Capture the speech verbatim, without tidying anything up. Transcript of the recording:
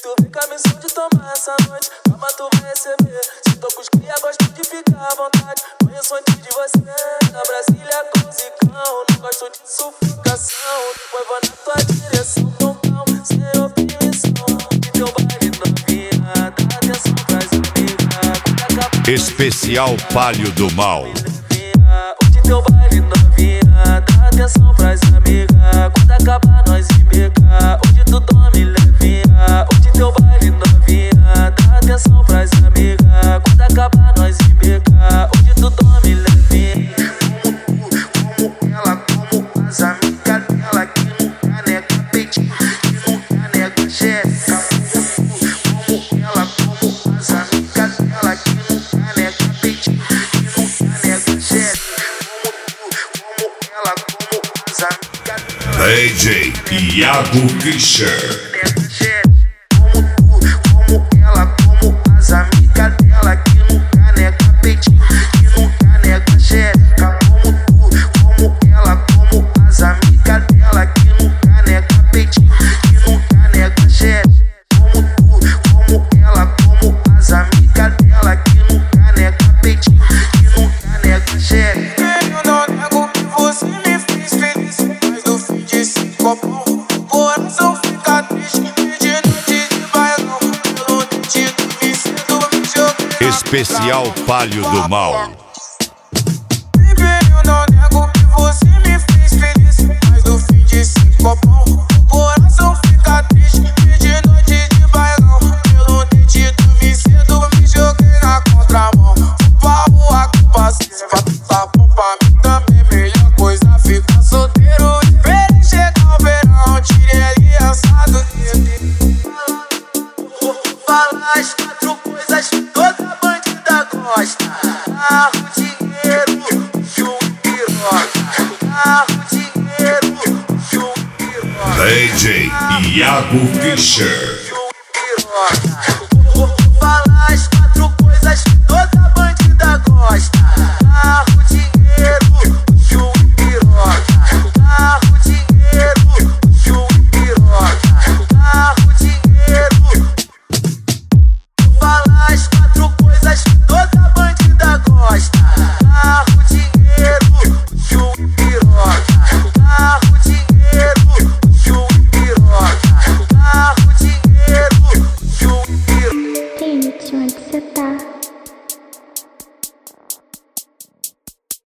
tu vem com a missão de tomar essa noite, calma tu vai receber. Se tô com os cria, gosto de ficar à vontade. Conheço antes de você, na Brasília com zicão. Não gosto de sufocação, depois vou na tua direção. Tão calmo, sem opressão. De teu baile novinha, dá atenção pras amigas. Quando acabar Especial Palio do Mal. de teu baile novinha, dá atenção pras amigas. Quando acabar nós embeca, hoje tu tome levinha. Hoje teu baile novinha, dá atenção pras amigas. Quando acabar nós embeca, hoje tu tome levinha. Como tu, como ela, como as amigas dela, que nunca nega peitinho, que nunca nega xereca. Como tu, como ela, como as amigas dela, que nunca nega peitinho, que nunca nega xereca. Como tu, como ela, como as amigas dela, D J Iago Fischer. como tu, como ela, como as amigas dela, que nunca nega peitinho, que nunca nega xereca. Como tu, como ela, como as amigas dela, que nunca nega peitinho, que nunca nega xereca. Como tu, como ela, como as amigas dela, que nunca nega peitinho, que nunca nega xereca. Eu não nego que você me fez feliz, mas no fim de cinco copão, o coração fica triste. De noite de bailão, pelo dente do viciado, me joguei na Especial Palio do Mal. Baby, eu não nego que você me fez feliz, mas no fim de cinco copão, o coração fica triste. De noite de bailão, pelo dente do viciado, me joguei na contramão. O pau, a culpa se vai tá bom pra mim também. Melhor coisa ficar solteiro, esperei chegar o verão, tirei aliançado dele. Fala as quatro coisas que toda bandida gosta: carro, dinheiro, chum e piroca. Carro, dinheiro, chum e piroca. D J Iago Fischer. Chum e piroca.